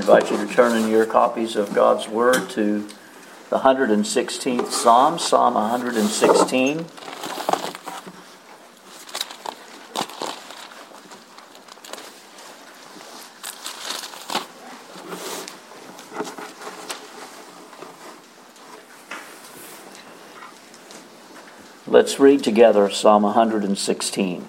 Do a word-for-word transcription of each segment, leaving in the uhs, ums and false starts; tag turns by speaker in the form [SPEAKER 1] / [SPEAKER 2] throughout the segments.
[SPEAKER 1] invite you to turn in your copies of God's Word to the one hundred sixteenth Psalm, Psalm one hundred sixteen. Let's read together Psalm one hundred sixteen.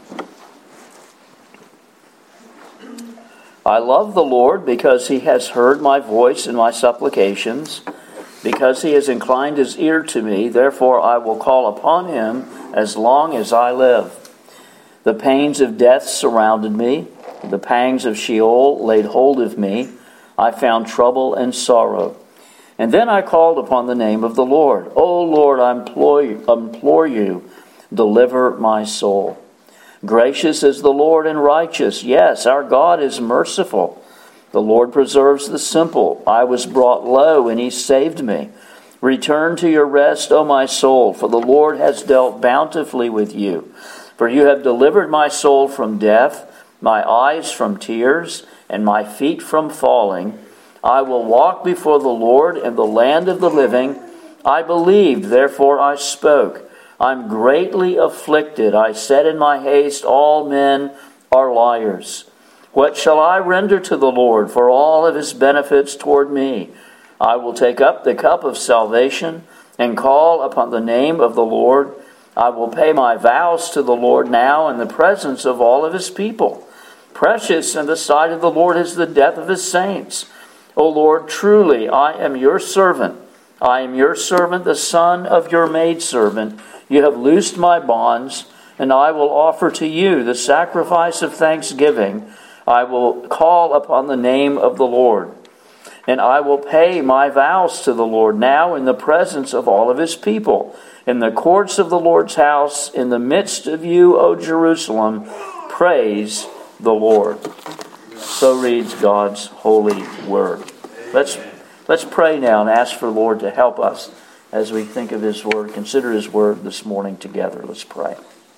[SPEAKER 1] I love the Lord because He has heard my voice and my supplications, because He has inclined His ear to me. Therefore I will call upon Him as long as I live. The pains of death surrounded me. The pangs of Sheol laid hold of me. I found trouble and sorrow. And then I called upon the name of the Lord. O Lord, I implore you, implore you, deliver my soul. Gracious is the Lord and righteous. Yes, our God is merciful. The Lord preserves the simple. I was brought low, and He saved me. Return to your rest, O my soul, for the Lord has dealt bountifully with you. For you have delivered my soul from death, my eyes from tears, and my feet from falling. I will walk before the Lord in the land of the living. I believed, therefore I spoke. I'm greatly afflicted. I said in my haste, all men are liars. What shall I render to the Lord for all of His benefits toward me? I will take up the cup of salvation and call upon the name of the Lord. I will pay my vows to the Lord now in the presence of all of His people. Precious in the sight of the Lord is the death of His saints. O Lord, truly I am your servant. I am your servant, the son of your maidservant. You have loosed my bonds, and I will offer to you the sacrifice of thanksgiving. I will call upon the name of the Lord, and I will pay my vows to the Lord now in the presence of all of His people, in the courts of the Lord's house, in the midst of you, O Jerusalem. Praise the Lord. So reads God's holy word. Let's let's pray now and ask for the Lord to help us as we think of His word, consider His word this morning together. Let's pray.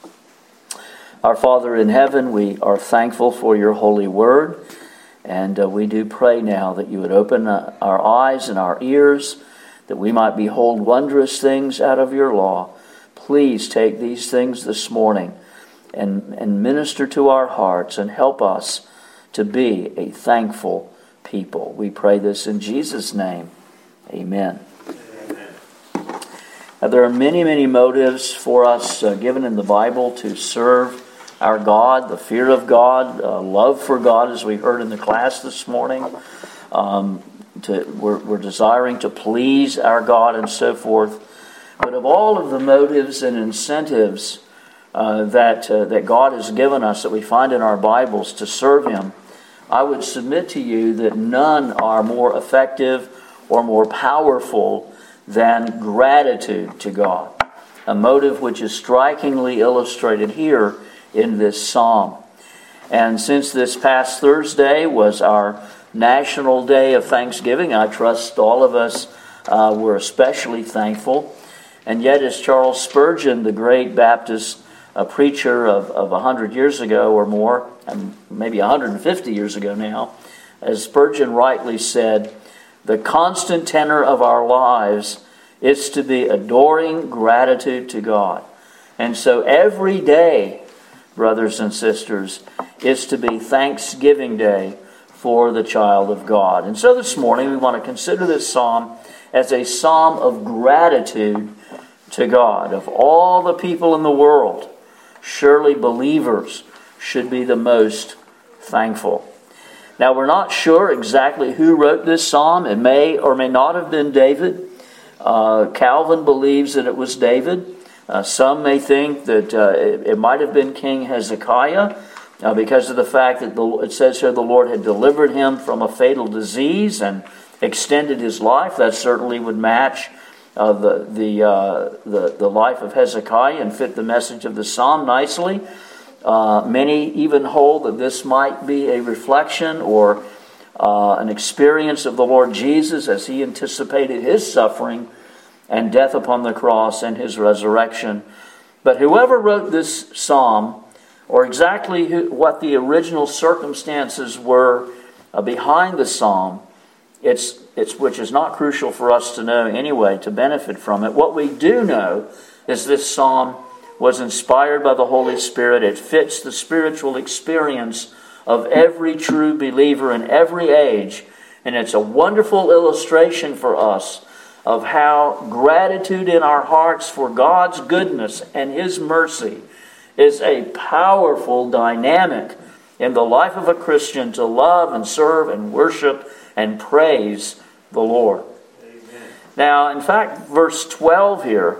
[SPEAKER 1] Our Father in heaven, we are thankful for your holy word, and uh, we do pray now that you would open uh, our eyes and our ears, that we might behold wondrous things out of your law. Please take these things this morning and, and minister to our hearts and help us to be a thankful people. We pray this in Jesus' name. Amen. Now, there are many, many motives for us uh, given in the Bible to serve our God, the fear of God, uh, love for God, as we heard in the class this morning. Um, to, we're, we're desiring to please our God and so forth. But of all of the motives and incentives uh, that, uh, that God has given us that we find in our Bibles to serve Him, I would submit to you that none are more effective or more powerful than gratitude to God, a motive which is strikingly illustrated here in this psalm. And since this past Thursday was our National Day of Thanksgiving, I trust all of us uh, were especially thankful. And yet, as Charles Spurgeon, the great Baptist uh, preacher of, of one hundred years ago or more, and maybe one hundred fifty years ago now, as Spurgeon rightly said, the constant tenor of our lives is to be adoring gratitude to God. And so every day, brothers and sisters, is to be Thanksgiving Day for the child of God. And so this morning we want to consider this psalm as a psalm of gratitude to God. Of all the people in the world, surely believers should be the most thankful. Now, we're not sure exactly who wrote this psalm. It may or may not have been David. Uh, Calvin believes that it was David. Uh, some may think that uh, it, it might have been King Hezekiah uh, because of the fact that the, it says here the Lord had delivered him from a fatal disease and extended his life. That certainly would match uh, the, the, uh, the, the life of Hezekiah and fit the message of the psalm nicely. Uh, many even hold that this might be a reflection or uh, an experience of the Lord Jesus as He anticipated His suffering and death upon the cross and His resurrection. But whoever wrote this psalm, or exactly who, what the original circumstances were uh, behind the psalm, it's it's which is not crucial for us to know anyway to benefit from it. What we do know is this psalm was inspired by the Holy Spirit. It fits the spiritual experience of every true believer in every age. And it's a wonderful illustration for us of how gratitude in our hearts for God's goodness and His mercy is a powerful dynamic in the life of a Christian to love and serve and worship and praise the Lord. Amen. Now, in fact, verse twelve here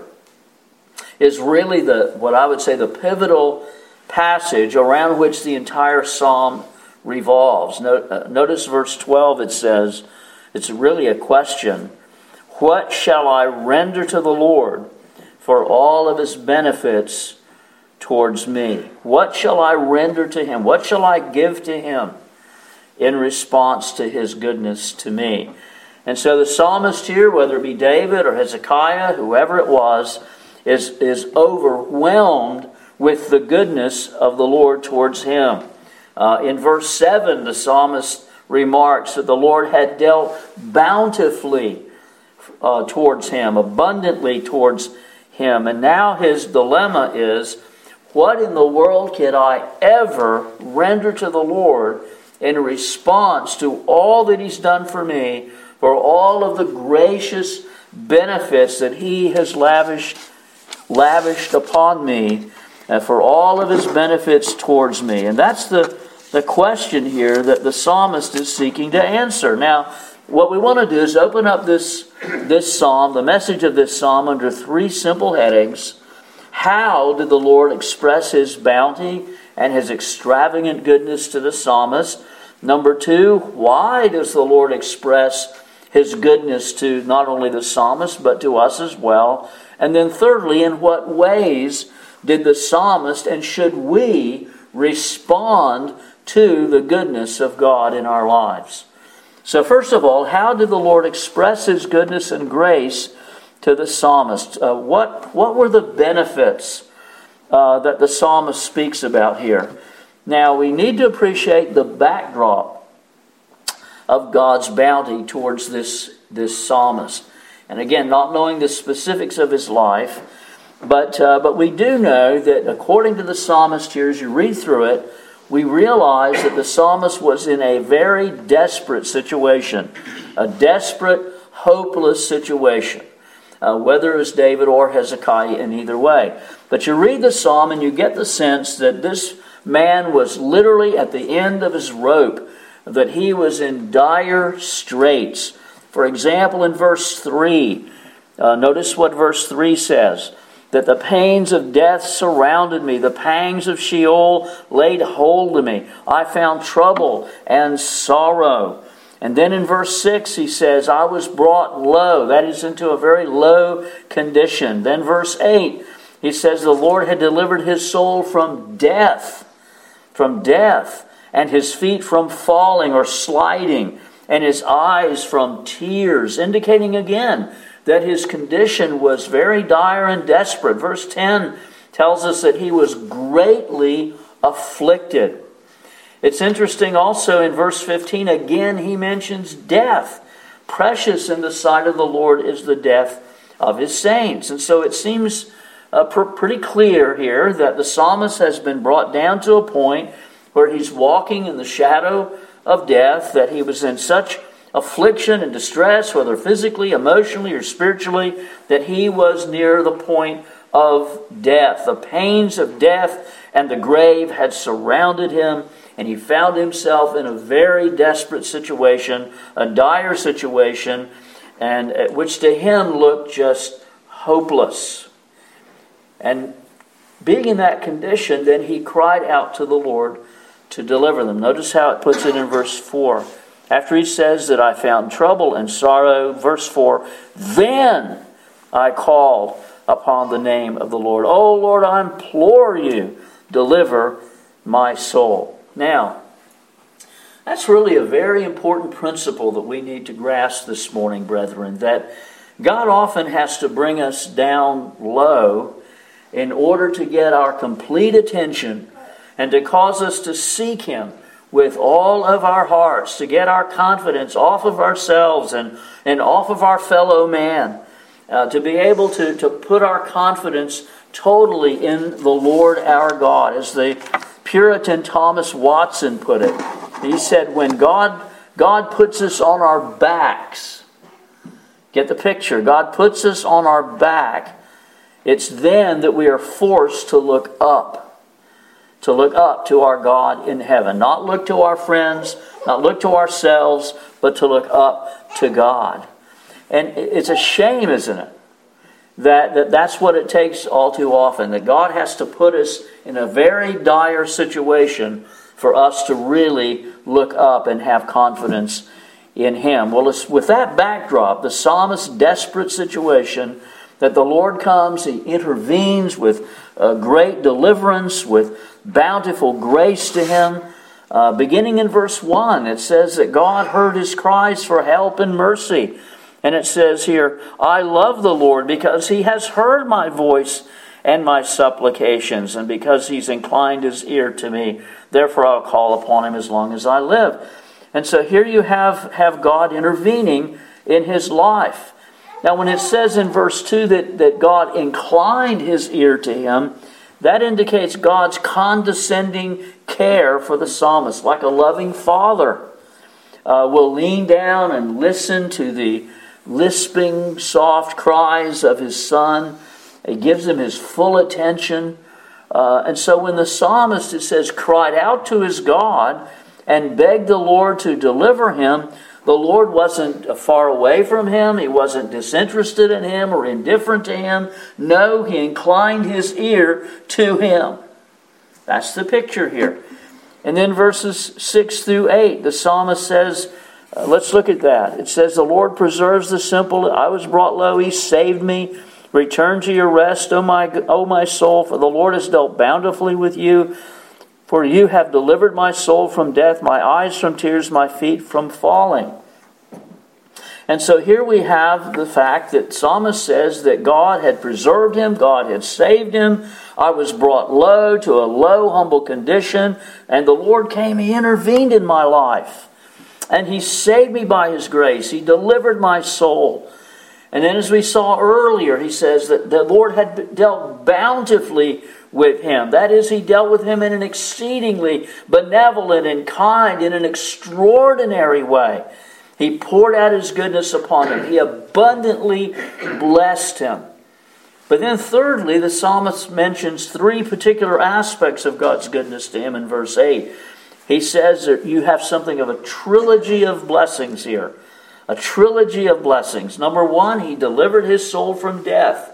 [SPEAKER 1] is really the what I would say the pivotal passage around which the entire psalm revolves. Notice verse twelve, it says, it's really a question. What shall I render to the Lord for all of His benefits towards me? What shall I render to Him? What shall I give to Him in response to His goodness to me? And so the psalmist here, whether it be David or Hezekiah, whoever it was, is, is overwhelmed with the goodness of the Lord towards him. Uh, in verse seven, the psalmist remarks that the Lord had dealt bountifully uh, towards him, abundantly towards him. And now his dilemma is, what in the world can I ever render to the Lord in response to all that He's done for me, for all of the gracious benefits that He has lavished, lavished upon me, and for all of His benefits towards me? And that's the, the question here that the psalmist is seeking to answer. Now, what we want to do is open up this, this psalm, the message of this psalm, under three simple headings. How did the Lord express His bounty and His extravagant goodness to the psalmist? Number two, why does the Lord express His goodness to not only the psalmist, but to us as well? And then thirdly, in what ways did the psalmist and should we respond to the goodness of God in our lives? So first of all, how did the Lord express His goodness and grace to the psalmist? Uh, what, what were the benefits uh, that the psalmist speaks about here? Now, we need to appreciate the backdrop of God's bounty towards this, this psalmist. And again, not knowing the specifics of his life, but, uh, but we do know that according to the psalmist here, as you read through it, we realize that the psalmist was in a very desperate situation, a desperate, hopeless situation. Uh, whether it was David or Hezekiah in either way. But you read the psalm and you get the sense that this man was literally at the end of his rope, that he was in dire straits. For example, in verse three, uh, notice what verse three says, that the pains of death surrounded me, the pangs of Sheol laid hold of me. I found trouble and sorrow. And then in verse six he says, I was brought low. That is, into a very low condition. Then verse eight, he says the Lord had delivered his soul from death, from death, and his feet from falling or sliding, and his eyes from tears, indicating again that his condition was very dire and desperate. Verse ten tells us that he was greatly afflicted. It's interesting also in verse fifteen, again he mentions death. Precious in the sight of the Lord is the death of His saints. And so it seems uh, pr- pretty clear here that the psalmist has been brought down to a point where he's walking in the shadow of death, that he was in such affliction and distress, whether physically, emotionally, or spiritually, that he was near the point of death. The pains of death and the grave had surrounded him, and he found himself in a very desperate situation, a dire situation, and which to him looked just hopeless. And being in that condition, then he cried out to the Lord to deliver them. Notice how it puts it in verse four. After he says that I found trouble and sorrow, verse four, then I called upon the name of the Lord. Oh Lord, I implore you, deliver my soul. Now, that's really a very important principle that we need to grasp this morning, brethren, that God often has to bring us down low in order to get our complete attention and to cause us to seek Him with all of our hearts, to get our confidence off of ourselves and, and off of our fellow man, uh, to be able to, to put our confidence totally in the Lord our God. As the Puritan Thomas Watson put it, he said, when God, God puts us on our backs, get the picture, God puts us on our back, it's then that we are forced to look up, to look up to our God in heaven. Not look to our friends, not look to ourselves, but to look up to God. And it's a shame, isn't it? That, that that's what it takes all too often. That God has to put us in a very dire situation for us to really look up and have confidence in Him. Well, it's with that backdrop, the psalmist's desperate situation, that the Lord comes, He intervenes with uh, great deliverance, with bountiful grace to him. Uh, beginning in verse one, it says that God heard his cries for help and mercy. And it says here, I love the Lord because He has heard my voice and my supplications, and because He's inclined His ear to me. Therefore I'll call upon Him as long as I live. And so here you have, have God intervening in his life. Now when it says in verse two that, that God inclined His ear to him, that indicates God's condescending care for the psalmist, like a loving father uh, will lean down and listen to the lisping, soft cries of his son. He gives him his full attention. Uh, and so when the psalmist, it says, cried out to his God and begged the Lord to deliver him, the Lord wasn't far away from him. He wasn't disinterested in him or indifferent to him. No, He inclined His ear to him. That's the picture here. And then verses six through eight, the psalmist says, uh, let's look at that. It says, the Lord preserves the simple. I was brought low. He saved me. Return to your rest, O my, O my soul, for the Lord has dealt bountifully with you. For you have delivered my soul from death, my eyes from tears, my feet from falling. And so here we have the fact that psalmist says that God had preserved him, God had saved him. I was brought low to a low, humble condition, and the Lord came, He intervened in my life. And He saved me by His grace. He delivered my soul. And then as we saw earlier, he says that the Lord had dealt bountifully with him. That is, He dealt with him in an exceedingly benevolent and kind, in an extraordinary way. He poured out His goodness upon him. He abundantly blessed him. But then thirdly, the psalmist mentions three particular aspects of God's goodness to him in verse eight. He says that you have something of a trilogy of blessings here. A trilogy of blessings. Number one, He delivered his soul from death.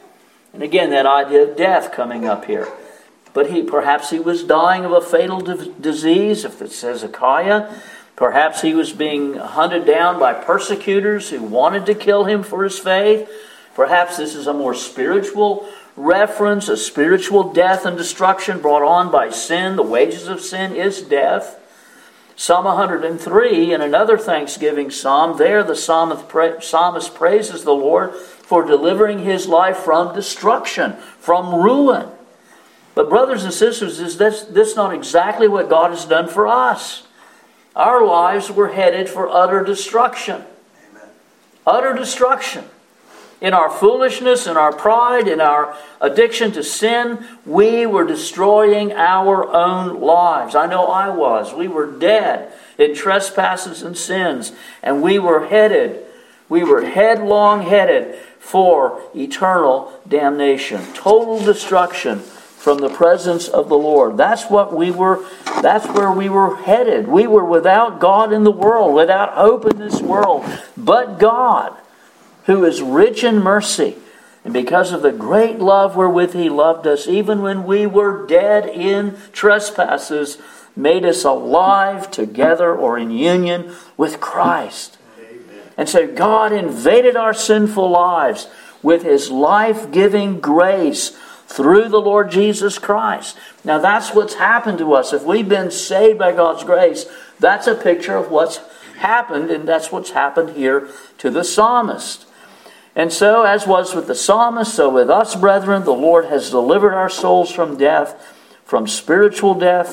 [SPEAKER 1] And again, that idea of death coming up here. But he perhaps he was dying of a fatal d- disease, if it says Hezekiah. Perhaps he was being hunted down by persecutors who wanted to kill him for his faith. Perhaps this is a more spiritual reference, a spiritual death and destruction brought on by sin. The wages of sin is death. Psalm one hundred three, in another thanksgiving psalm, there the psalmist praises the Lord for delivering his life from destruction, from ruin. But brothers and sisters, is this, this not exactly what God has done for us? Our lives were headed for utter destruction. Amen. Utter destruction. In our foolishness, in our pride, in our addiction to sin, we were destroying our own lives. I know I was. We were dead in trespasses and sins. And we were headed, we were headlong headed for eternal damnation. Total destruction from the presence of the Lord. That's what we were, that's where we were headed. We were without God in the world, without hope in this world. But God, who is rich in mercy, and because of the great love wherewith He loved us, even when we were dead in trespasses, made us alive together or in union with Christ. Amen. And so God invaded our sinful lives with His life-giving grace through the Lord Jesus Christ. Now that's what's happened to us. If we've been saved by God's grace, that's a picture of what's happened, and that's what's happened here to the psalmist. And so, as was with the psalmist, so with us, brethren, the Lord has delivered our souls from death, from spiritual death,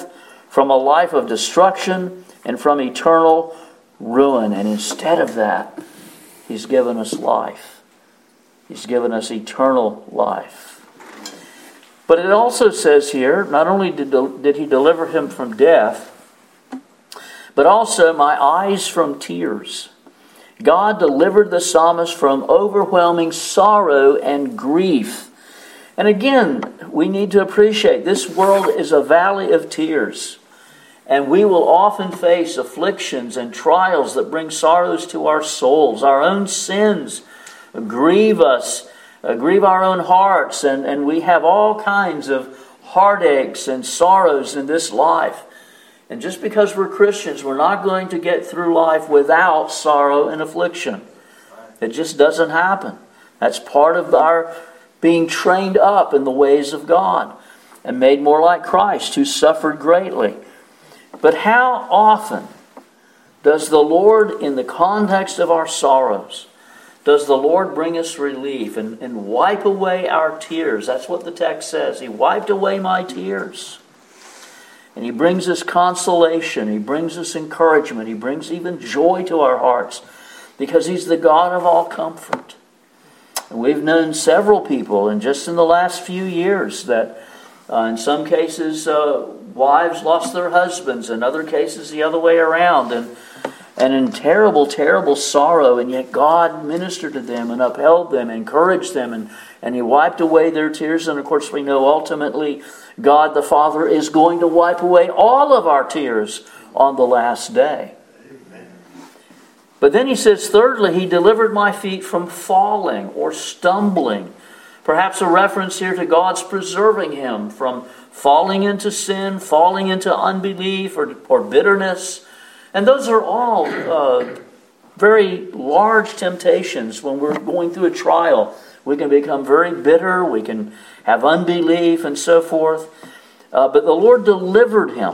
[SPEAKER 1] from a life of destruction and from eternal ruin. And instead of that, He's given us life. He's given us eternal life. But it also says here, not only did, did He deliver him from death, but also my eyes from tears. God delivered the psalmist from overwhelming sorrow and grief. And again, we need to appreciate this world is a valley of tears. And we will often face afflictions and trials that bring sorrows to our souls. Our own sins grieve us, uh, grieve our own hearts. And, and we have all kinds of heartaches and sorrows in this life. And just because we're Christians, we're not going to get through life without sorrow and affliction. It just doesn't happen. That's part of our being trained up in the ways of God and made more like Christ, who suffered greatly. But how often does the Lord, in the context of our sorrows, does the Lord bring us relief and, and wipe away our tears? That's what the text says. He wiped away my tears. And He brings us consolation. He brings us encouragement. He brings even joy to our hearts because He's the God of all comfort. And we've known several people, and just in the last few years, that uh, in some cases uh, wives lost their husbands, in other cases the other way around, and and in terrible, terrible sorrow, and yet God ministered to them and upheld them, encouraged them, and, and He wiped away their tears. And of course we know ultimately God the Father is going to wipe away all of our tears on the last day. Amen. But then He says, thirdly, He delivered my feet from falling or stumbling. Perhaps a reference here to God's preserving him from falling into sin, falling into unbelief or, or bitterness. And those are all uh, very large temptations when we're going through a trial. We can become very bitter, we can have unbelief and so forth. Uh, but the Lord delivered him.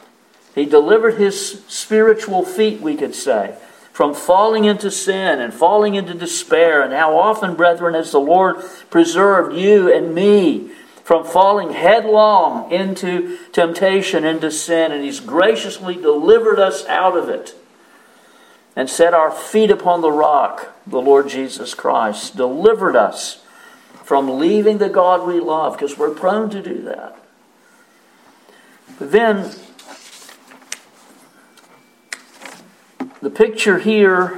[SPEAKER 1] He delivered his spiritual feet, we could say, from falling into sin and falling into despair. And how often, brethren, has the Lord preserved you and me from falling headlong into temptation, into sin. And He's graciously delivered us out of it and set our feet upon the rock, the Lord Jesus Christ. Delivered us from leaving the God we love, because we're prone to do that. But then, the picture here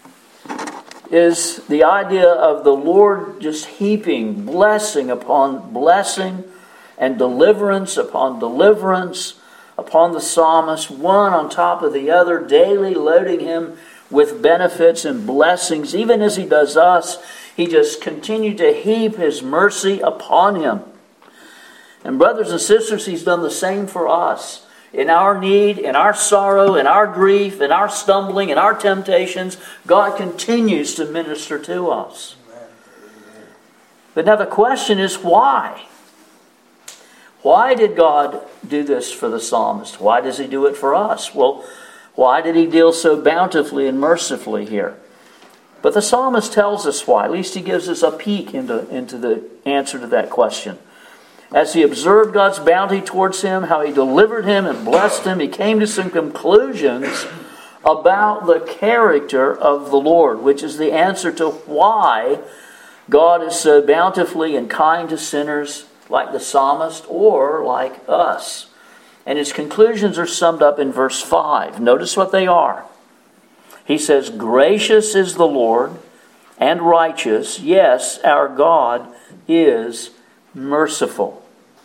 [SPEAKER 1] is the idea of the Lord just heaping blessing upon blessing and deliverance upon deliverance upon the psalmist, one on top of the other, daily loading him with benefits and blessings. Even as He does us, He just continued to heap His mercy upon him. And brothers and sisters, He's done the same for us. In our need, in our sorrow, in our grief, in our stumbling, in our temptations, God continues to minister to us. But now the question is, why? Why did God do this for the psalmist? Why does He do it for us? Well, why did He deal so bountifully and mercifully here? But the psalmist tells us why. At least he gives us a peek into, into the answer to that question. As he observed God's bounty towards him, how He delivered him and blessed him, he came to some conclusions about the character of the Lord, which is the answer to why God is so bountifully and kind to sinners like the psalmist or like us. And his conclusions are summed up in verse five. Notice what they are. He says, "Gracious is the Lord and righteous. Yes, our God is merciful."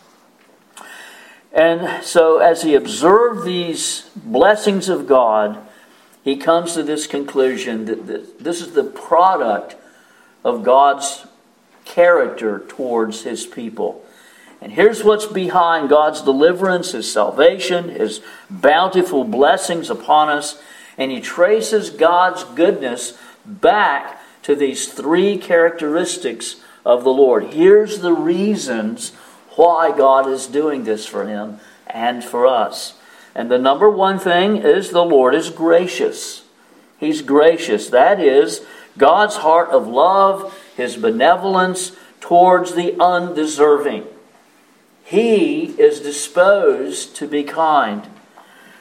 [SPEAKER 1] And so as he observed these blessings of God, he comes to this conclusion that this is the product of God's character towards His people. And here's what's behind God's deliverance, His salvation, His bountiful blessings upon us. And he traces God's goodness back to these three characteristics of the Lord. Here's the reasons why God is doing this for him and for us. And the number one thing is the Lord is gracious. He's gracious. That is God's heart of love, His benevolence towards the undeserving. He is disposed to be kind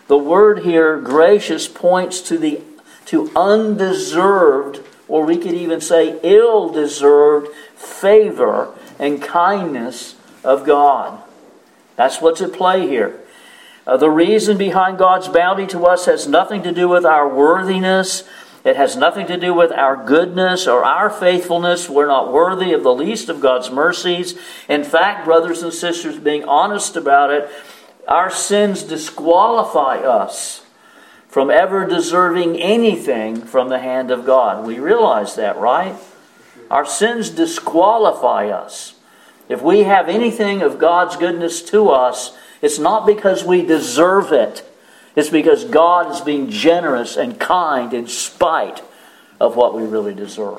[SPEAKER 1] The word here, gracious, points to the to undeserved, or we could even say ill-deserved, favor and kindness of God. That's what's at play here. Uh, the reason behind God's bounty to us has nothing to do with our worthiness. It has nothing to do with our goodness or our faithfulness. We're not worthy of the least of God's mercies. In fact, brothers and sisters, being honest about it, our sins disqualify us from ever deserving anything from the hand of God. We realize that, right? Our sins disqualify us. If we have anything of God's goodness to us, it's not because we deserve it. It's because God is being generous and kind in spite of what we really deserve.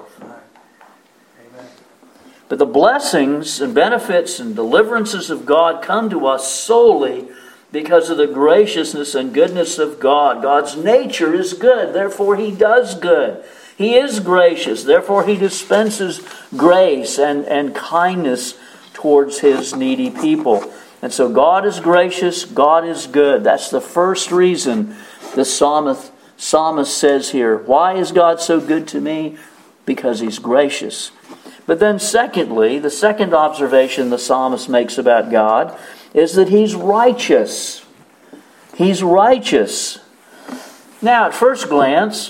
[SPEAKER 1] Amen. But the blessings and benefits and deliverances of God come to us solely because of the graciousness and goodness of God. God's nature is good, therefore He does good. He is gracious, therefore He dispenses grace and, and kindness towards His needy people. And so God is gracious, God is good. That's the first reason the psalmist, psalmist says here, why is God so good to me? Because He's gracious. But then secondly, the second observation the psalmist makes about God is that He's righteous. He's righteous. Now, at first glance,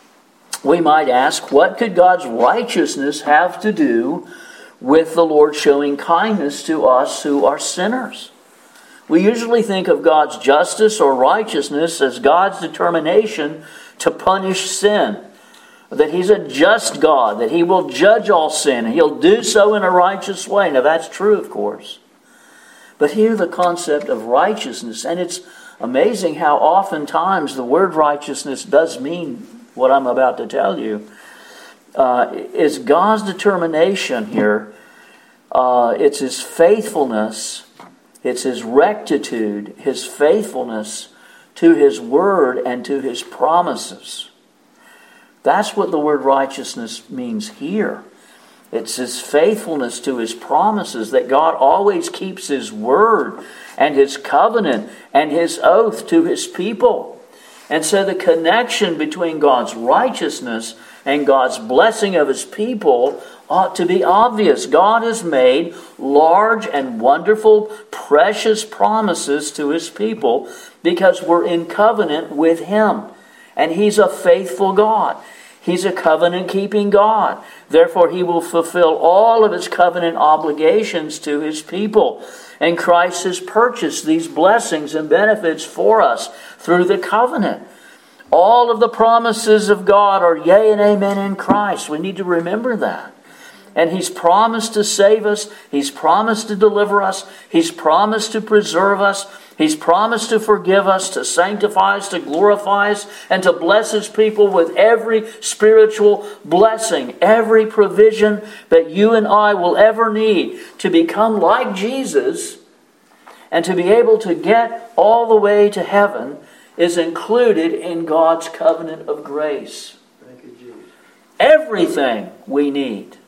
[SPEAKER 1] we might ask, what could God's righteousness have to do with the Lord showing kindness to us who are sinners? We usually think of God's justice or righteousness as God's determination to punish sin. That He's a just God, that He will judge all sin, and He'll do so in a righteous way. Now that's true, of course. But here the concept of righteousness, and it's amazing how oftentimes the word righteousness does mean what I'm about to tell you. Uh, is God's determination here. Uh, it's His faithfulness. It's His rectitude, His faithfulness to His word and to His promises. That's what the word righteousness means here. It's His faithfulness to His promises, that God always keeps His word and His covenant and His oath to His people. And so the connection between God's righteousness and God's blessing of His people ought to be obvious. God has made large and wonderful, precious promises to His people because we're in covenant with Him. And He's a faithful God. He's a covenant-keeping God. Therefore, He will fulfill all of His covenant obligations to His people. And Christ has purchased these blessings and benefits for us through the covenant. All of the promises of God are yea and amen in Christ. We need to remember that. And He's promised to save us. He's promised to deliver us. He's promised to preserve us. He's promised to forgive us, to sanctify us, to glorify us, and to bless His people with every spiritual blessing, every provision that you and I will ever need to become like Jesus and to be able to get all the way to heaven is included in God's covenant of grace.
[SPEAKER 2] Thank you, Jesus.
[SPEAKER 1] Everything we need.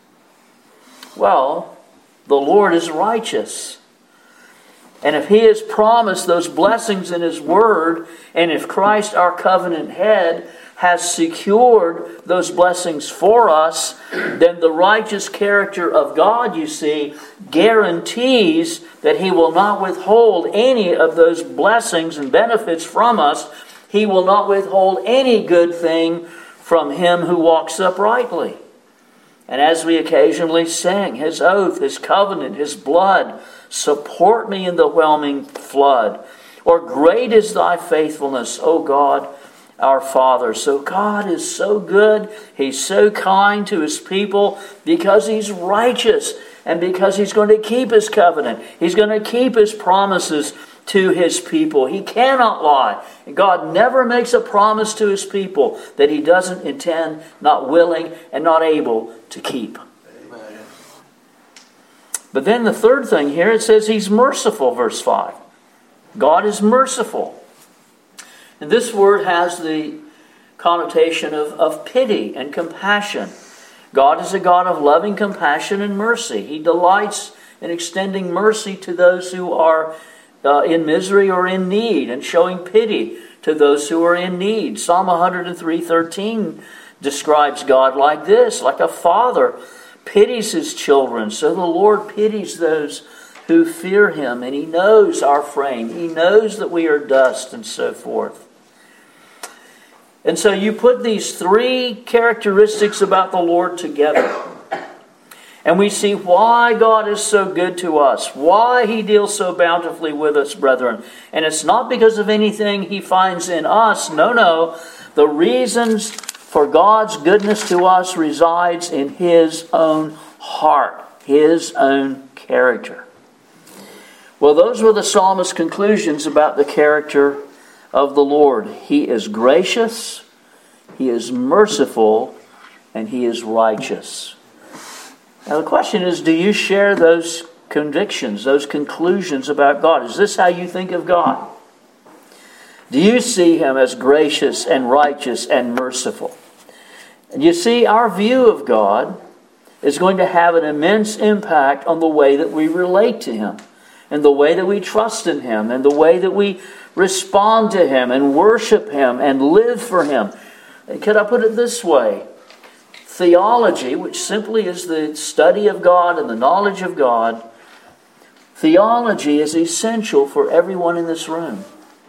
[SPEAKER 1] Well, the Lord is righteous. And if He has promised those blessings in His Word, and if Christ, our covenant head, has secured those blessings for us, then the righteous character of God, you see, guarantees that He will not withhold any of those blessings and benefits from us. He will not withhold any good thing from him who walks uprightly. And as we occasionally sing, His oath, His covenant, His blood, support me in the whelming flood. Or great is Thy faithfulness, O God, our Father. So God is so good. He's so kind to His people because He's righteous and because He's going to keep His covenant. He's going to keep His promises to His people. He cannot lie. God never makes a promise to His people that He doesn't intend, not willing, and not able to keep.
[SPEAKER 2] Amen.
[SPEAKER 1] But then the third thing here, it says He's merciful, verse five. God is merciful. And this word has the connotation of, of pity and compassion. God is a God of loving compassion and mercy. He delights in extending mercy to those who are uh, in misery or in need and showing pity to those who are in need. Psalm one hundred three thirteen describes God like this, like a father pities his children. So the Lord pities those who fear him, and he knows our frame. He knows that we are dust and so forth. And so you put these three characteristics about the Lord together, and we see why God is so good to us, why he deals so bountifully with us, brethren. And it's not because of anything he finds in us. No, no. The reasons for God's goodness to us resides in his own heart, his own character. Well, those were the psalmist's conclusions about the character of the Lord. He is gracious, he is merciful, and he is righteous. Now the question is, do you share those convictions, those conclusions about God? Is this how you think of God? Do you see him as gracious and righteous and merciful? And you see, our view of God is going to have an immense impact on the way that we relate to him, and the way that we trust in him, and the way that we respond to him and worship him and live for him. And could I put it this way? Theology, which simply is the study of God and the knowledge of God, theology is essential for everyone in this room.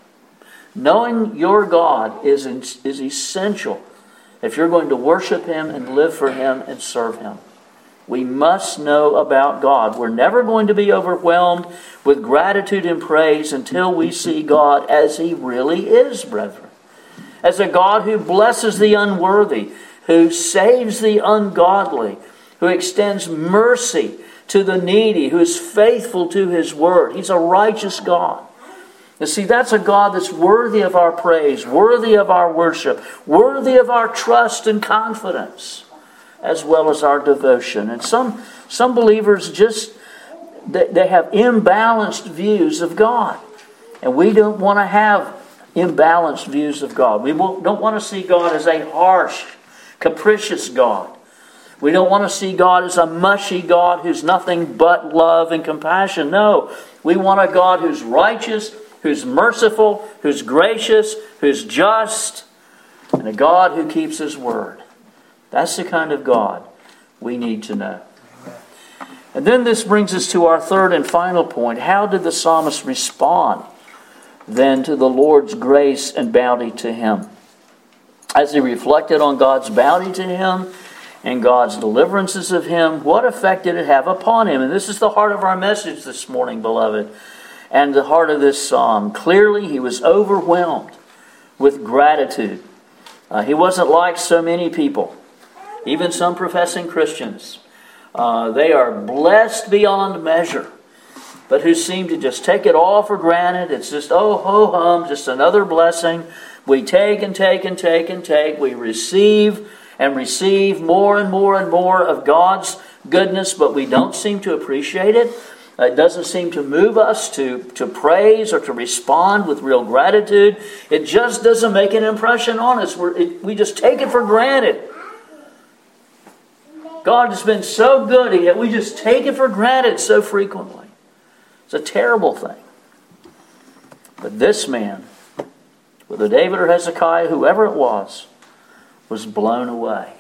[SPEAKER 1] Knowing your God is, is essential if you're going to worship him and live for him and serve him. We must know about God. We're never going to be overwhelmed with gratitude and praise until we see God as he really is, brethren. As a God who blesses the unworthy, who saves the ungodly, who extends mercy to the needy, who is faithful to his word. He's a righteous God. You see, that's a God that's worthy of our praise, worthy of our worship, worthy of our trust and confidence, as well as our devotion. And some some believers just, they, they have imbalanced views of God. And we don't want to have imbalanced views of God. We don't want to see God as a harsh, capricious God. We don't want to see God as a mushy God who's nothing but love and compassion. No, we want a God who's righteous, who's merciful, who's gracious, who's just, and a God who keeps his word. That's the kind of God we need to know. And then this brings us to our third and final point. How did the psalmist respond then to the Lord's grace and bounty to him? As he reflected on God's bounty to him and God's deliverances of him, what effect did it have upon him? And this is the heart of our message this morning, beloved, and the heart of this psalm. Clearly, he was overwhelmed with gratitude. Uh, he wasn't like so many people, even some professing Christians. Uh, they are blessed beyond measure, but who seem to just take it all for granted. It's just, oh, ho-hum, just another blessing. We take and take and take and take. We receive and receive more and more and more of God's goodness, but we don't seem to appreciate it. It doesn't seem to move us to, to praise or to respond with real gratitude. It just doesn't make an impression on us. We're, it, we just take it for granted. God has been so good, and yet we just take it for granted so frequently. It's a terrible thing. But this man, whether David or Hezekiah, whoever it was, was blown away.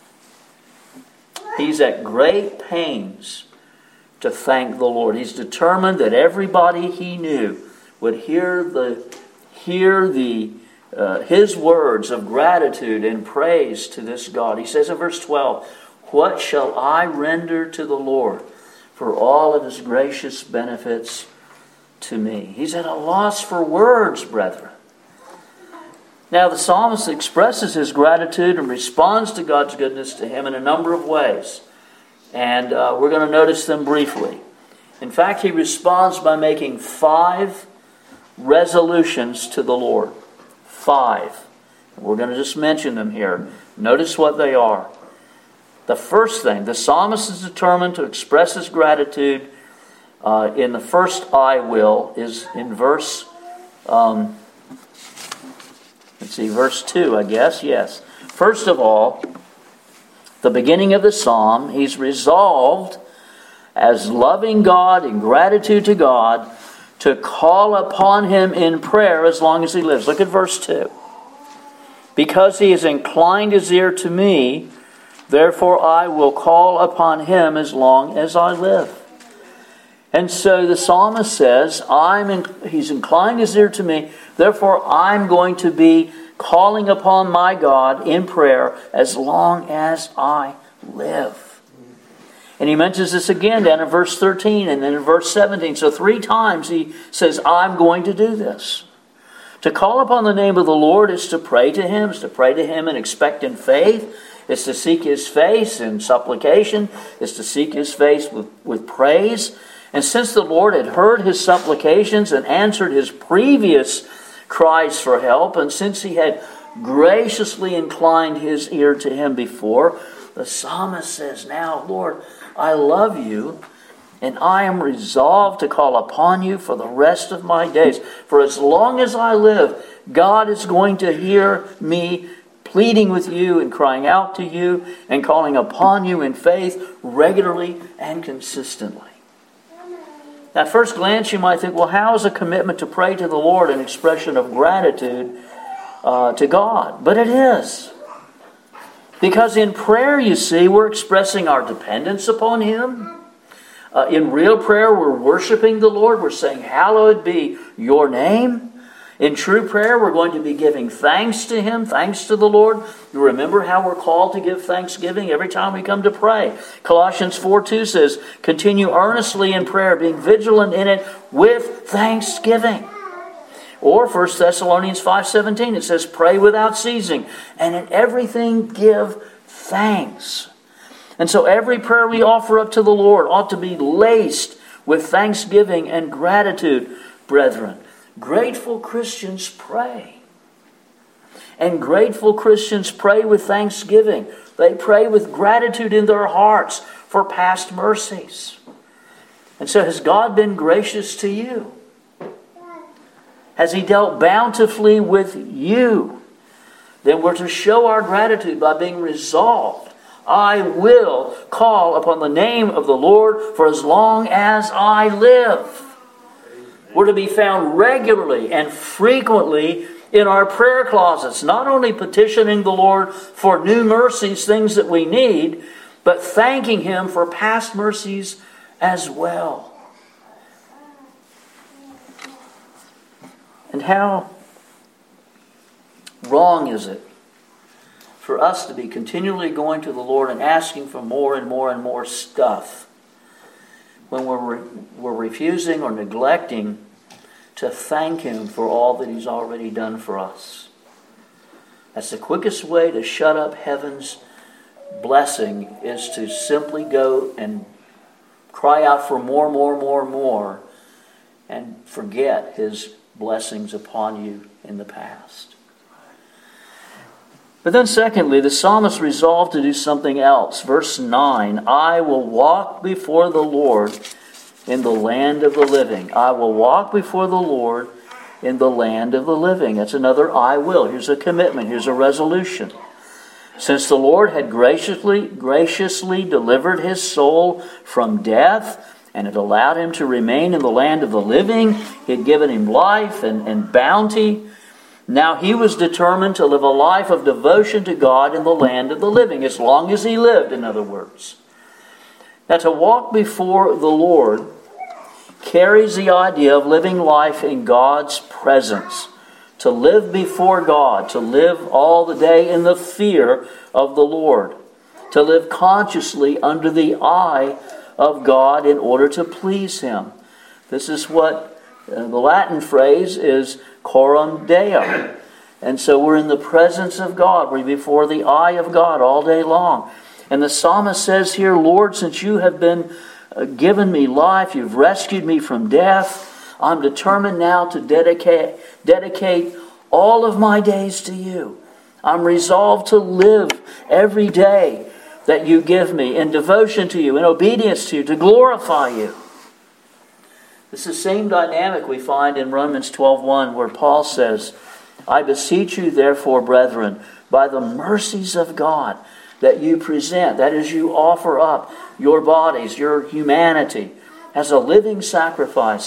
[SPEAKER 1] He's at great pains to thank the Lord. He's determined that everybody he knew would hear the hear the uh, his words of gratitude and praise to this God. He says in verse twelve, "What shall I render to the Lord for all of his gracious benefits to me?" He's at a loss for words, brethren. Now the psalmist expresses his gratitude and responds to God's goodness to him in a number of ways. And uh, we're going to notice them briefly. In fact, he responds by making five resolutions to the Lord. Five. We're going to just mention them here. Notice what they are. The first thing, the psalmist is determined to express his gratitude uh, in the first I will, is in verse, um, let's see, verse two, I guess, yes. First of all, the beginning of the psalm, he's resolved as loving God in gratitude to God to call upon him in prayer as long as he lives. Look at verse two. Because he has inclined his ear to me, therefore I will call upon him as long as I live. And so the psalmist says, I'm in, he's inclined his ear to me, therefore I'm going to be calling upon my God in prayer as long as I live. And he mentions this again down in verse thirteen and then in verse seventeen. So three times he says, I'm going to do this. To call upon the name of the Lord is to pray to him, is to pray to him in expectant faith. It's to seek his face in supplication. It's to seek his face with, with praise. And since the Lord had heard his supplications and answered his previous cries for help, and since he had graciously inclined his ear to him before, the psalmist says, now, Lord, I love you, and I am resolved to call upon you for the rest of my days. For as long as I live, God is going to hear me pleading with you and crying out to you and calling upon you in faith regularly and consistently. At first glance, you might think, well, how is a commitment to pray to the Lord an expression of gratitude uh, to God? But it is. Because in prayer, you see, we're expressing our dependence upon him. Uh, in real prayer, we're worshiping the Lord. We're saying, hallowed be your name. In true prayer, we're going to be giving thanks to him, thanks to the Lord. You remember how we're called to give thanksgiving every time we come to pray. Colossians four two says, continue earnestly in prayer, being vigilant in it with thanksgiving. Or First Thessalonians five seventeen, it says, pray without ceasing, and in everything give thanks. And so every prayer we offer up to the Lord ought to be laced with thanksgiving and gratitude, brethren. Grateful Christians pray. And grateful Christians pray with thanksgiving. They pray with gratitude in their hearts for past mercies. And so has God been gracious to you? Has he dealt bountifully with you? Then we're to show our gratitude by being resolved. I will call upon the name of the Lord for as long as I live. We're to be found regularly and frequently in our prayer closets, not only petitioning the Lord for new mercies, things that we need, but thanking him for past mercies as well. And how wrong is it for us to be continually going to the Lord and asking for more and more and more stuff when we're, re- we're refusing or neglecting to thank him for all that he's already done for us. That's the quickest way to shut up heaven's blessing, is to simply go and cry out for more, more, more, more, and forget his blessings upon you in the past. But then secondly, the psalmist resolved to do something else. Verse nine, I will walk before the Lord in the land of the living. I will walk before the Lord in the land of the living. That's another I will. Here's a commitment. Here's a resolution. Since the Lord had graciously, graciously delivered his soul from death and had allowed him to remain in the land of the living, he had given him life and, and bounty. Now he was determined to live a life of devotion to God in the land of the living, as long as he lived, in other words. Now, to walk before the Lord carries the idea of living life in God's presence. To live before God, to live all the day in the fear of the Lord. To live consciously under the eye of God in order to please him. This is what uh, the Latin phrase is coram Deo. And so we're in the presence of God. We're before the eye of God all day long. And the psalmist says here, Lord, since you have been uh, given me life, you've rescued me from death, I'm determined now to dedicate, dedicate all of my days to you. I'm resolved to live every day that you give me in devotion to you, in obedience to you, to glorify you. It's the same dynamic we find in Romans twelve one, where Paul says, I beseech you therefore, brethren, by the mercies of God, that you present, that is, you offer up your bodies, your humanity, as a living sacrifice,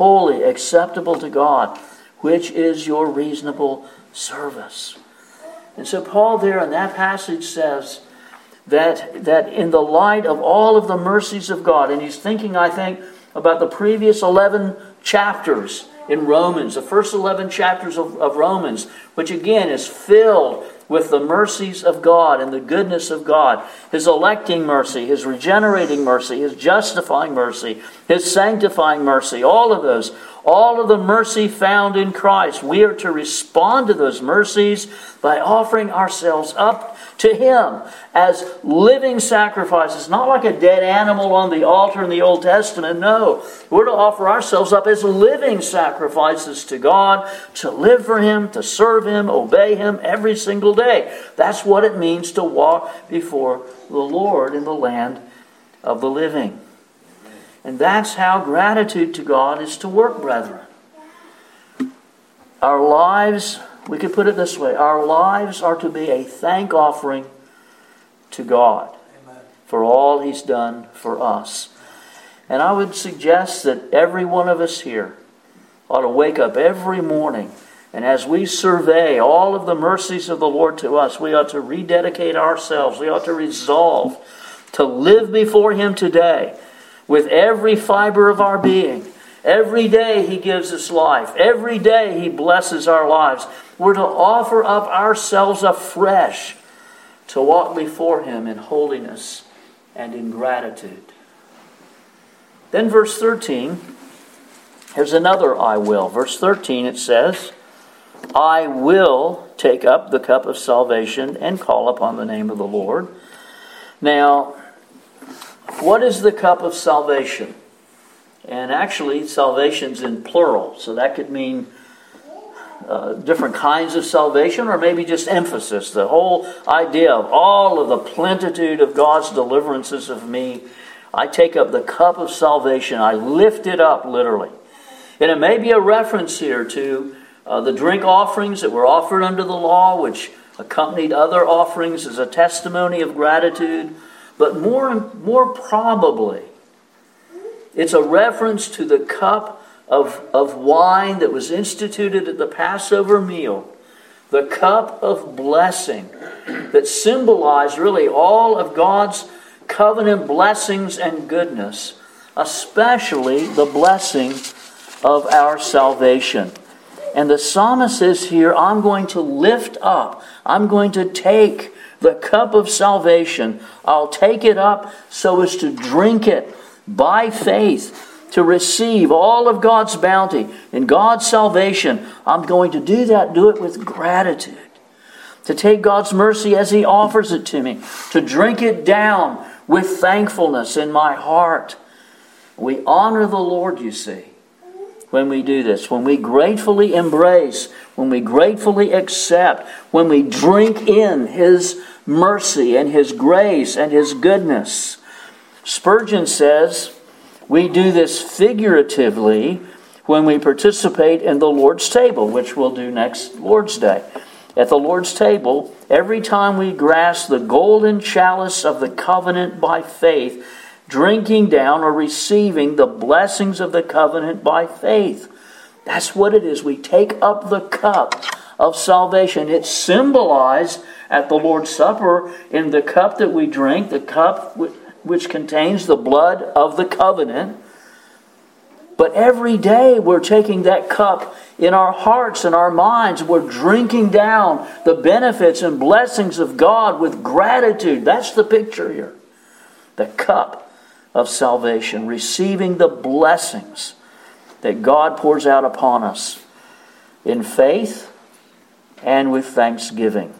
[SPEAKER 1] holy, acceptable to God, which is your reasonable service. And so Paul there in that passage says that, that in the light of all of the mercies of God, and he's thinking, I think, about the previous eleven chapters in Romans, the first eleven chapters of, of Romans, which again is filled with the mercies of God and the goodness of God. His electing mercy, His regenerating mercy, His justifying mercy, His sanctifying mercy, all of those. All of the mercy found in Christ. We are to respond to those mercies by offering ourselves up to Him as living sacrifices. Not like a dead animal on the altar in the Old Testament. No, we're to offer ourselves up as living sacrifices to God, to live for Him, to serve Him, obey Him every single day. That's what it means to walk before the Lord in the land of the living. And that's how gratitude to God is to work, brethren. Our lives, we could put it this way, our lives are to be a thank offering to God Amen. For all He's done for us. And I would suggest that every one of us here ought to wake up every morning, and as we survey all of the mercies of the Lord to us, we ought to rededicate ourselves. We ought to resolve to live before Him today with every fiber of our being. Every day He gives us life. Every day He blesses our lives. We're to offer up ourselves afresh to walk before Him in holiness and in gratitude. Then verse thirteen, here's another I will. Verse thirteen it says, I will take up the cup of salvation and call upon the name of the Lord. Now, what is the cup of salvation? And actually, salvation's in plural, so that could mean uh, different kinds of salvation, or maybe just emphasis. The whole idea of all of the plenitude of God's deliverances of me. I take up the cup of salvation. I lift it up, literally. And it may be a reference here to uh, the drink offerings that were offered under the law, which accompanied other offerings as a testimony of gratitude. But more, more probably, it's a reference to the cup of, of wine that was instituted at the Passover meal. The cup of blessing that symbolized really all of God's covenant blessings and goodness, especially the blessing of our salvation. And the psalmist says here, I'm going to lift up, I'm going to take the cup of salvation. I'll take it up so as to drink it by faith, to receive all of God's bounty and God's salvation. I'm going to do that, do it with gratitude. To take God's mercy as He offers it to me. To drink it down with thankfulness in my heart. We honor the Lord, you see, when we do this. When we gratefully embrace, when we gratefully accept, when we drink in His mercy and His grace and His goodness. Spurgeon says we do this figuratively when we participate in the Lord's table, which we'll do next Lord's Day. At the Lord's table, every time we grasp the golden chalice of the covenant by faith, drinking down or receiving the blessings of the covenant by faith. That's what it is. We take up the cup of salvation. It's symbolized at the Lord's Supper in the cup that we drink, the cup which contains the blood of the covenant. But every day we're taking that cup in our hearts and our minds. We're drinking down the benefits and blessings of God with gratitude. That's the picture here. The cup of salvation, receiving the blessings that God pours out upon us in faith and with thanksgiving.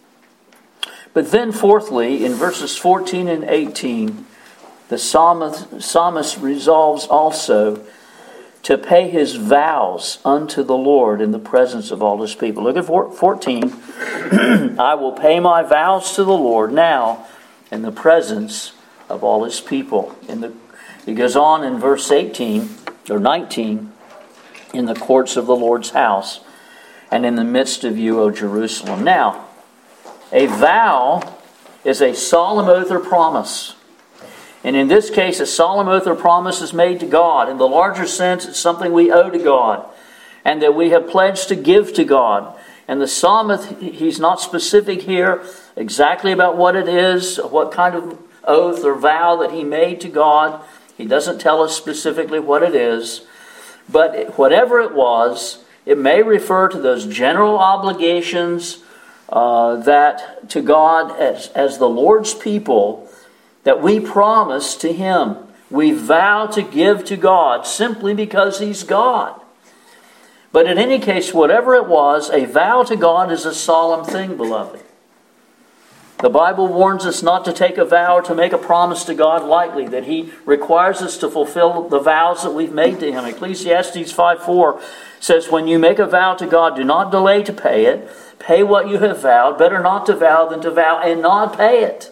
[SPEAKER 1] But then fourthly, in verses fourteen and eighteen, the psalmist, psalmist resolves also to pay his vows unto the Lord in the presence of all His people. Look at fourteen. I will pay my vows to the Lord now in the presence of all His people. In the, it goes on in verse eighteen or nineteen, in the courts of the Lord's house and in the midst of you, O Jerusalem. Now, a vow is a solemn oath or promise. And in this case, a solemn oath or promise is made to God. In the larger sense, it's something we owe to God and that we have pledged to give to God. And the psalmist, he's not specific here exactly about what it is, what kind of oath or vow that he made to God. He doesn't tell us specifically what it is. But whatever it was, it may refer to those general obligations uh, that to God as, as the Lord's people that we promise to Him. We vow to give to God simply because He's God. But in any case, whatever it was, a vow to God is a solemn thing, beloved. The Bible warns us not to take a vow or to make a promise to God lightly, that He requires us to fulfill the vows that we've made to Him. Ecclesiastes five four says, when you make a vow to God, do not delay to pay it. Pay what you have vowed. Better not to vow than to vow and not pay it.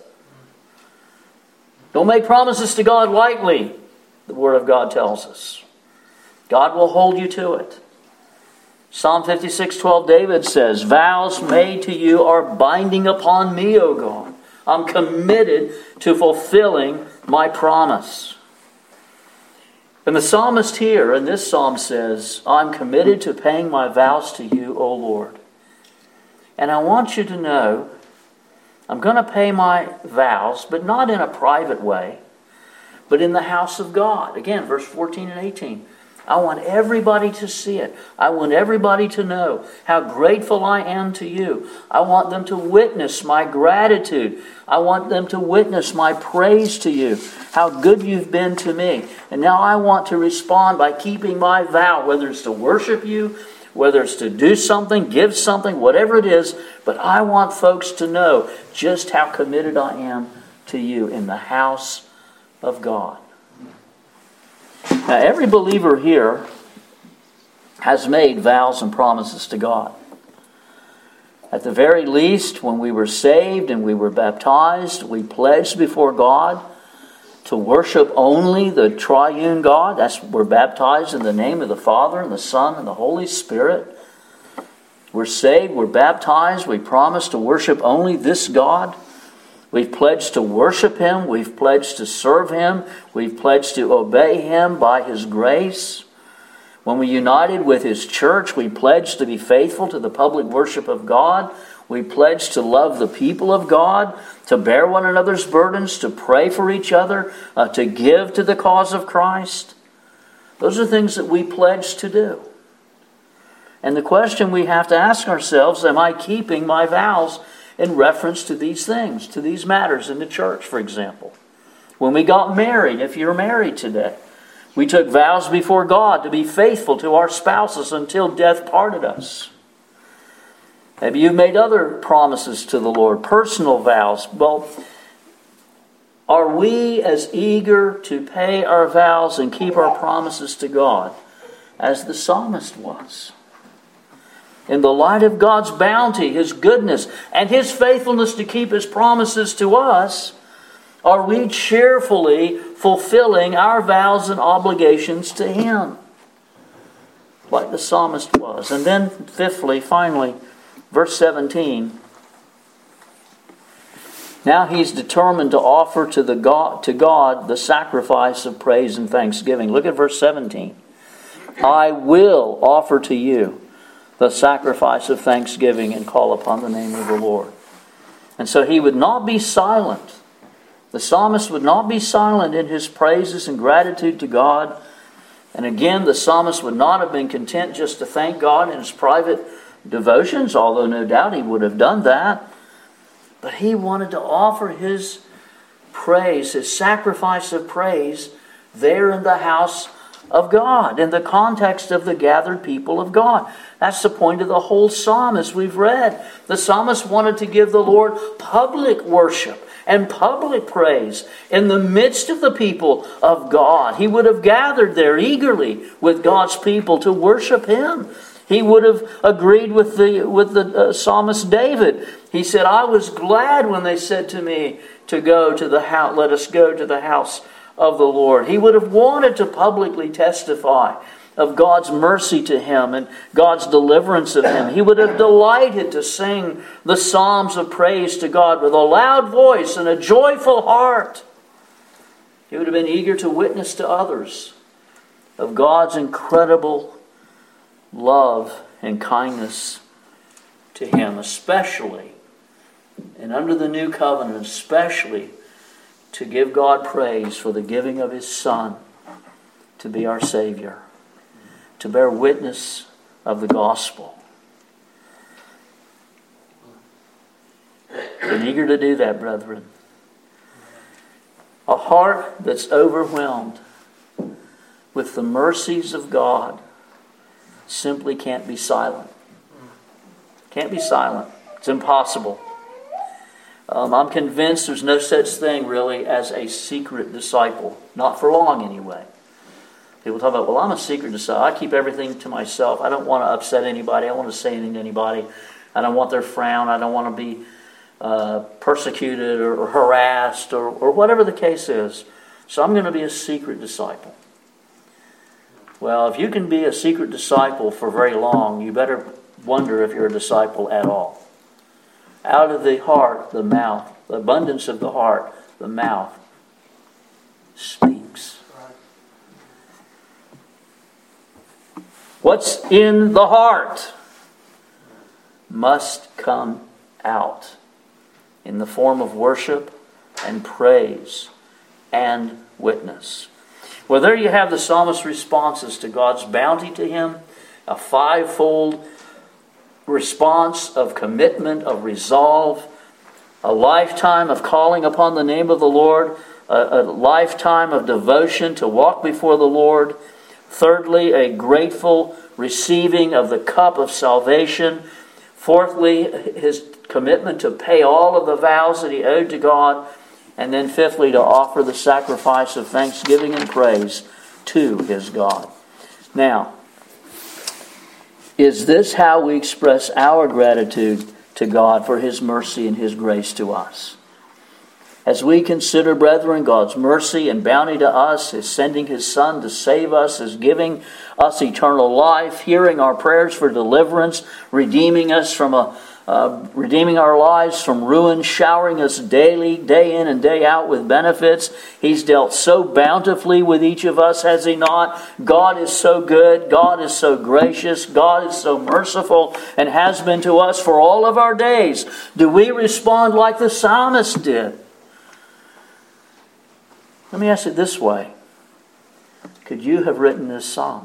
[SPEAKER 1] Don't make promises to God lightly, the Word of God tells us. God will hold you to it. Psalm fifty-six twelve, David says, vows made to you are binding upon me, O God. I'm committed to fulfilling my promise. And the psalmist here in this psalm says, I'm committed to paying my vows to you, O Lord. And I want you to know, I'm going to pay my vows, but not in a private way, but in the house of God. Again, verse fourteen and eighteen. I want everybody to see it. I want everybody to know how grateful I am to you. I want them to witness my gratitude. I want them to witness my praise to you, how good you've been to me. And now I want to respond by keeping my vow, whether it's to worship you, whether it's to do something, give something, whatever it is. But I want folks to know just how committed I am to you in the house of God. Now, every believer here has made vows and promises to God. At the very least, when we were saved and we were baptized, we pledged before God to worship only the triune God. That's, we're baptized in the name of the Father and the Son and the Holy Spirit. We're saved, we're baptized, we promise to worship only this God. We've pledged to worship Him. We've pledged to serve Him. We've pledged to obey Him by His grace. When we united with His church, we pledged to be faithful to the public worship of God. We pledged to love the people of God, to bear one another's burdens, to pray for each other, uh, to give to the cause of Christ. Those are things that we pledged to do. And the question we have to ask ourselves, am I keeping my vows in reference to these things, to these matters in the church, for example? When we got married, if you're married today, we took vows before God to be faithful to our spouses until death parted us. Maybe you've made other promises to the Lord, personal vows. Well, are we as eager to pay our vows and keep our promises to God as the psalmist was? In the light of God's bounty, His goodness, and His faithfulness to keep His promises to us, are we cheerfully fulfilling our vows and obligations to Him, like the psalmist was? And then, fifthly, finally, verse seventeen. Now he's determined to offer to the God, to God the sacrifice of praise and thanksgiving. Look at verse seventeen. I will offer to you the sacrifice of thanksgiving and call upon the name of the Lord. And so he would not be silent. The psalmist would not be silent in his praises and gratitude to God. And again, the psalmist would not have been content just to thank God in his private devotions, although no doubt he would have done that. But he wanted to offer his praise, his sacrifice of praise, there in the house of God, in the context of the gathered people of God. That's the point of the whole psalm as we've read. The psalmist wanted to give the Lord public worship and public praise in the midst of the people of God. He would have gathered there eagerly with God's people to worship Him. He would have agreed with the with the uh, psalmist David. He said, I was glad when they said to me to go to the house, let us go to the house of the Lord. He would have wanted to publicly testify of God's mercy to him and God's deliverance of him. He would have delighted to sing the psalms of praise to God with a loud voice and a joyful heart. He would have been eager to witness to others of God's incredible love and kindness to him, especially, and under the new covenant, especially to give God praise for the giving of his Son to be our Savior, to bear witness of the gospel. Been eager to do that, brethren. A heart that's overwhelmed with the mercies of God simply can't be silent. Can't be silent. It's impossible. Um, I'm convinced there's no such thing really as a secret disciple. Not for long anyway. People talk about, well, I'm a secret disciple. I keep everything to myself. I don't want to upset anybody. I don't want to say anything to anybody. I don't want their frown. I don't want to be uh, persecuted or, or harassed or, or whatever the case is. So I'm going to be a secret disciple. Well, if you can be a secret disciple for very long, you better wonder if you're a disciple at all. Out of the heart, the mouth, the abundance of the heart, the mouth speaks. What's in the heart must come out in the form of worship and praise and witness. Well, there you have the psalmist's responses to God's bounty to him, a fivefold response of commitment, of resolve, a lifetime of calling upon the name of the Lord, a, a lifetime of devotion to walk before the Lord. Thirdly, a grateful receiving of the cup of salvation. Fourthly, his commitment to pay all of the vows that he owed to God. And then fifthly, to offer the sacrifice of thanksgiving and praise to his God. Now, is this how we express our gratitude to God for his mercy and his grace to us? As we consider, brethren, God's mercy and bounty to us, his sending his Son to save us, his giving us eternal life, hearing our prayers for deliverance, redeeming us from a Uh, redeeming our lives from ruin, showering us daily, day in and day out with benefits. He's dealt so bountifully with each of us, has he not? God is so good. God is so gracious. God is so merciful and has been to us for all of our days. Do we respond like the psalmist did? Let me ask it this way. Could you have written this psalm?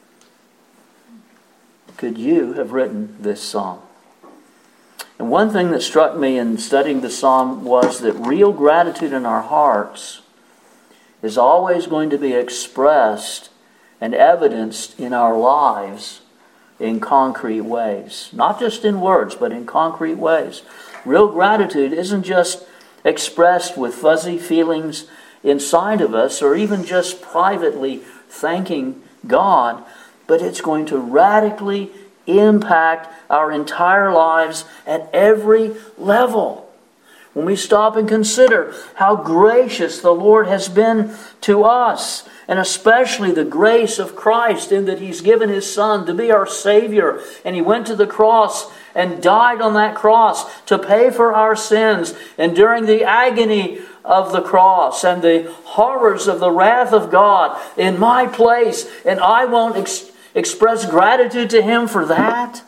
[SPEAKER 1] Could you have written this psalm? And one thing that struck me in studying the psalm was that real gratitude in our hearts is always going to be expressed and evidenced in our lives in concrete ways. Not just in words, but in concrete ways. Real gratitude isn't just expressed with fuzzy feelings inside of us or even just privately thanking God, but it's going to radically impact our entire lives at every level. When we stop and consider how gracious the Lord has been to us, and especially the grace of Christ in that he's given his Son to be our Savior, and he went to the cross and died on that cross to pay for our sins, and during the agony of the cross and the horrors of the wrath of God in my place, and I won't ex- express gratitude to him for that.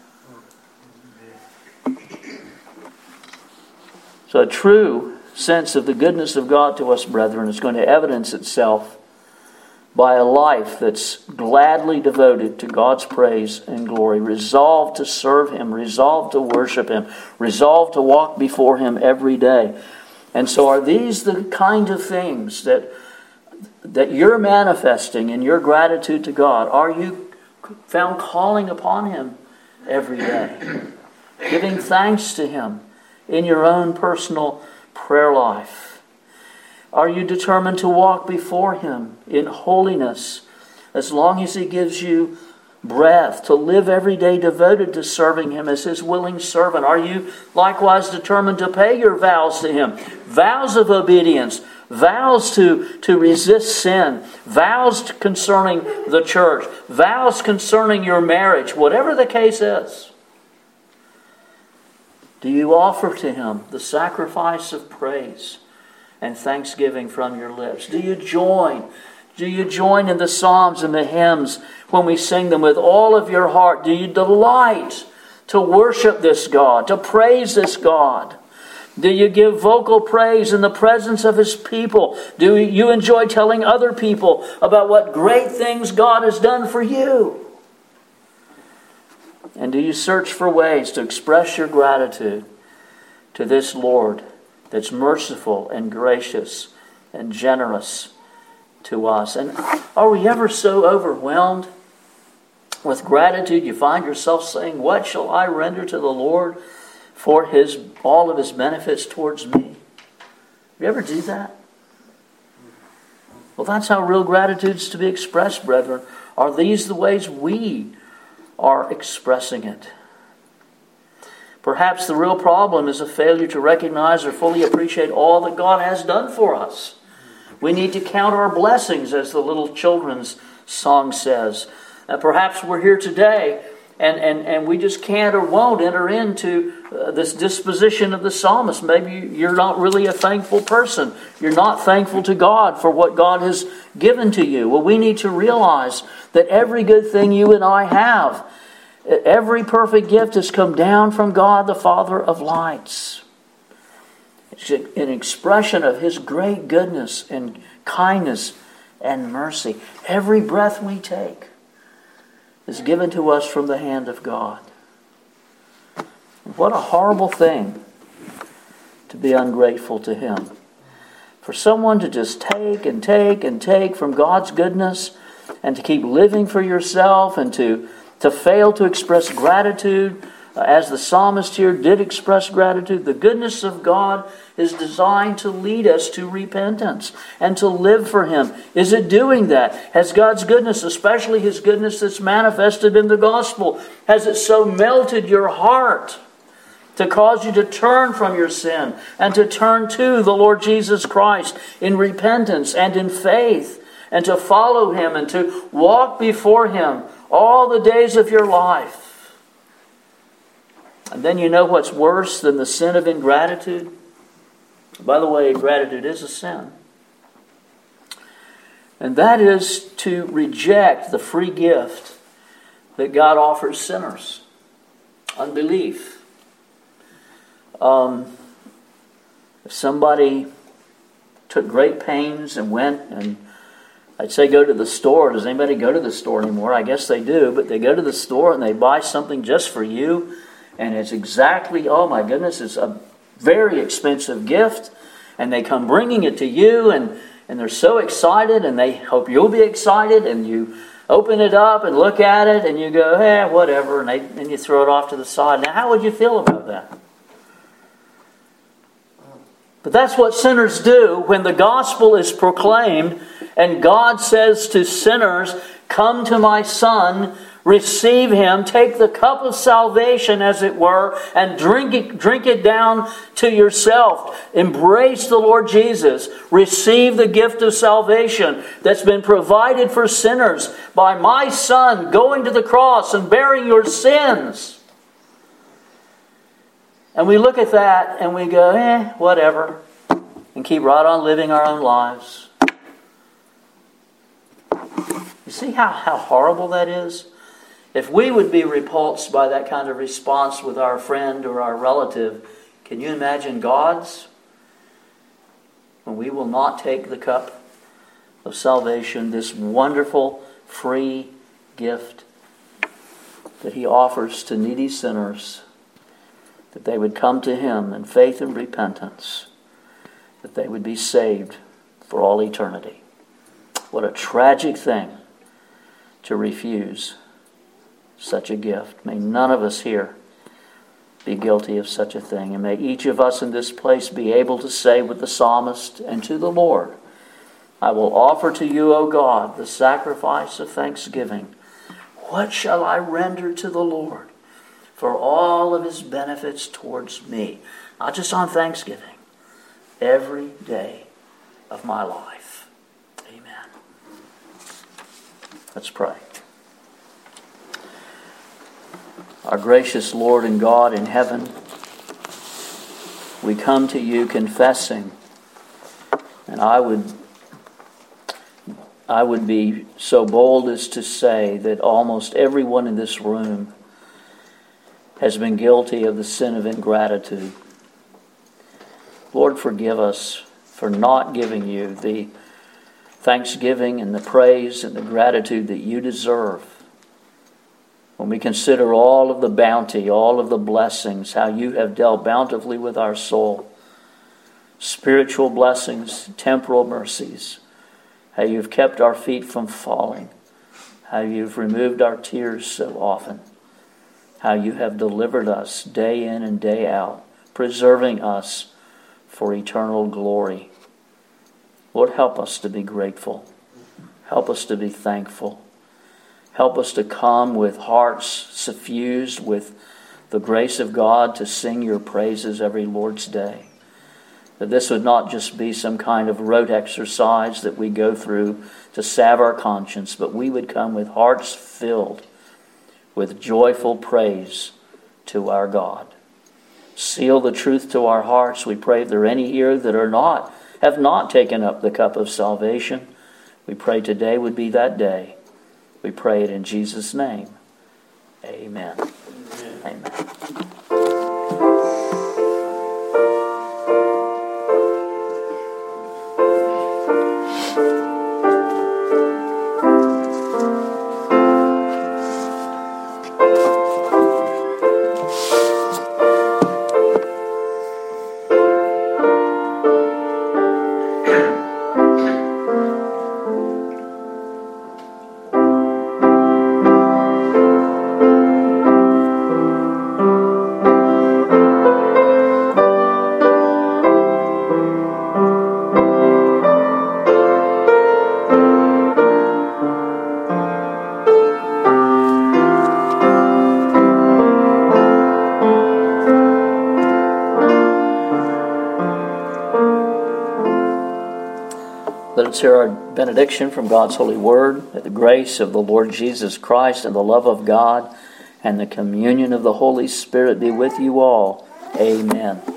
[SPEAKER 1] So a true sense of the goodness of God to us, brethren, is going to evidence itself by a life that's gladly devoted to God's praise and glory, resolved to serve him, resolved to worship him, resolved to walk before him every day. And so are these the kind of things that, that you're manifesting in your gratitude to God? Are you found calling upon him every day, giving thanks to him in your own personal prayer life? Are you determined to walk before him in holiness as long as he gives you breath, to live every day devoted to serving him as his willing servant? Are you likewise determined to pay your vows to him? Vows of obedience, vows to, to resist sin, vows concerning the church, vows concerning your marriage, whatever the case is. Do you offer to him the sacrifice of praise and thanksgiving from your lips? Do you join? Do you join in the psalms and the hymns when we sing them with all of your heart? Do you delight to worship this God, to praise this God? Do you give vocal praise in the presence of His people? Do you enjoy telling other people about what great things God has done for you? And do you search for ways to express your gratitude to this Lord that's merciful and gracious and generous to us? And are we ever so overwhelmed with gratitude you find yourself saying, "What shall I render to the Lord for His all of His benefits towards me?" You ever do that? Well, that's how real gratitude is to be expressed, brethren. Are these the ways we are expressing it? Perhaps the real problem is a failure to recognize or fully appreciate all that God has done for us. We need to count our blessings, as the little children's song says. Uh, perhaps we're here today and, and, and we just can't or won't enter into uh, this disposition of the psalmist. Maybe you're not really a thankful person. You're not thankful to God for what God has given to you. Well, we need to realize that every good thing you and I have, every perfect gift, has come down from God, the Father of lights. It's an expression of His great goodness and kindness and mercy. Every breath we take is given to us from the hand of God. What a horrible thing to be ungrateful to Him. For someone to just take and take and take from God's goodness and to keep living for yourself and to, to fail to express gratitude, uh, as the psalmist here did express gratitude. The goodness of God is designed to lead us to repentance and to live for Him. Is it doing that? Has God's goodness, especially His goodness that's manifested in the gospel, has it so melted your heart to cause you to turn from your sin and to turn to the Lord Jesus Christ in repentance and in faith, and to follow Him and to walk before Him all the days of your life? And then you know what's worse than the sin of ingratitude? By the way, ingratitude is a sin. And that is to reject the free gift that God offers sinners. Unbelief. Um, if somebody took great pains and went and, I'd say go to the store. Does anybody go to the store anymore? I guess they do. But they go to the store and they buy something just for you. And it's exactly, oh my goodness, it's a very expensive gift. And they come bringing it to you. And, and they're so excited. And they hope you'll be excited. And you open it up and look at it. And you go, eh, whatever. And, they, and you throw it off to the side. Now, how would you feel about that? But that's what sinners do when the gospel is proclaimed and God says to sinners, "Come to my Son, receive Him, take the cup of salvation, as it were, and drink it, drink it down to yourself. Embrace the Lord Jesus. Receive the gift of salvation that's been provided for sinners by my Son going to the cross and bearing your sins." And we look at that and we go, eh, whatever. And keep right on living our own lives. You see how, how horrible that is? If we would be repulsed by that kind of response with our friend or our relative, can you imagine God's? When we will not take the cup of salvation, this wonderful free gift that He offers to needy sinners, that they would come to Him in faith and repentance, that they would be saved for all eternity. What a tragic thing to refuse such a gift. May none of us here be guilty of such a thing. And may each of us in this place be able to say with the psalmist and to the Lord, "I will offer to you, O God, the sacrifice of thanksgiving. What shall I render to the Lord for all of His benefits towards me?" Not just on Thanksgiving, every day of my life. Amen. Let's pray. Our gracious Lord and God in heaven, we come to you confessing And I would I would be so bold as to say that almost everyone in this room has been guilty of the sin of ingratitude. Lord, forgive us for not giving you the thanksgiving and the praise and the gratitude that you deserve. When we consider all of the bounty, all of the blessings, how you have dealt bountifully with our soul, spiritual blessings, temporal mercies, how you've kept our feet from falling, how you've removed our tears so often, how you have delivered us day in and day out, preserving us for eternal glory. Lord, help us to be grateful. Help us to be thankful. Help us to come with hearts suffused with the grace of God to sing your praises every Lord's Day. That this would not just be some kind of rote exercise that we go through to salve our conscience, but we would come with hearts filled with joyful praise to our God. Seal the truth to our hearts. We pray if there are any here that are not, have not taken up the cup of salvation, we pray today would be that day. We pray it in Jesus' name. Amen. Amen. Amen. Let's hear our benediction from God's holy word. That the grace of the Lord Jesus Christ and the love of God and the communion of the Holy Spirit be with you all. Amen.